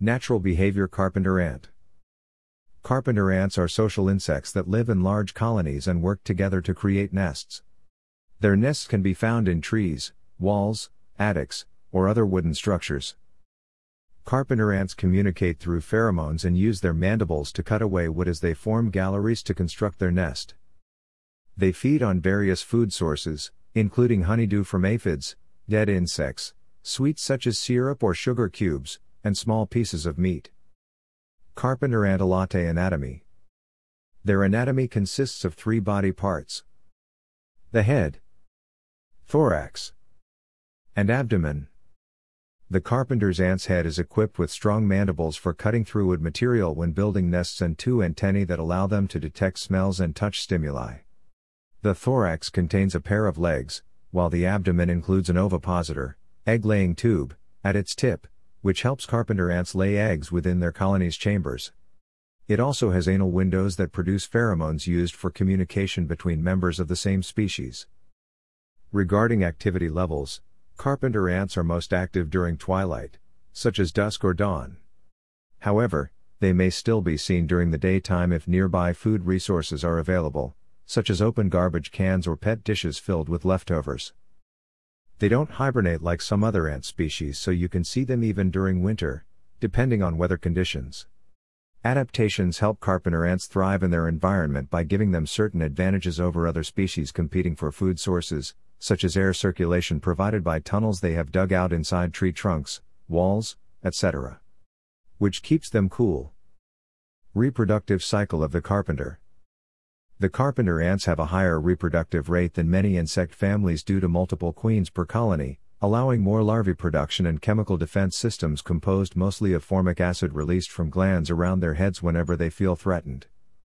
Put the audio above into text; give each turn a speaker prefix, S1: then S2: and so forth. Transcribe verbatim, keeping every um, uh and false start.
S1: Natural behavior. Carpenter ant. Carpenter ants are social insects that live in large colonies and work together to create nests. Their nests can be found in trees, walls, attics, or other wooden structures. Carpenter ants communicate through pheromones and use their mandibles to cut away wood as they form galleries to construct their nest. They feed on various food sources, including honeydew from aphids, dead insects, sweets such as syrup or sugar cubes, and small pieces of meat. Carpenter Antelote anatomy. Their anatomy consists of three body parts: the head, thorax, and abdomen. The carpenter's ant's head is equipped with strong mandibles for cutting through wood material when building nests and two antennae that allow them to detect smells and touch stimuli. The thorax contains a pair of legs, while the abdomen includes an ovipositor, egg-laying tube, at its tip, which helps carpenter ants lay eggs within their colony's chambers. It also has anal windows that produce pheromones used for communication between members of the same species. Regarding activity levels, carpenter ants are most active during twilight, such as dusk or dawn. However, they may still be seen during the daytime if nearby food resources are available, such as open garbage cans or pet dishes filled with leftovers. They don't hibernate like some other ant species, so you can see them even during winter, depending on weather conditions. Adaptations help carpenter ants thrive in their environment by giving them certain advantages over other species competing for food sources, such as air circulation provided by tunnels they have dug out inside tree trunks, walls, et cetera, which keeps them cool. Reproductive cycle of the carpenter. The carpenter ants have a higher reproductive rate than many insect families due to multiple queens per colony, allowing more larvae production and chemical defense systems composed mostly of formic acid released from glands around their heads whenever they feel threatened.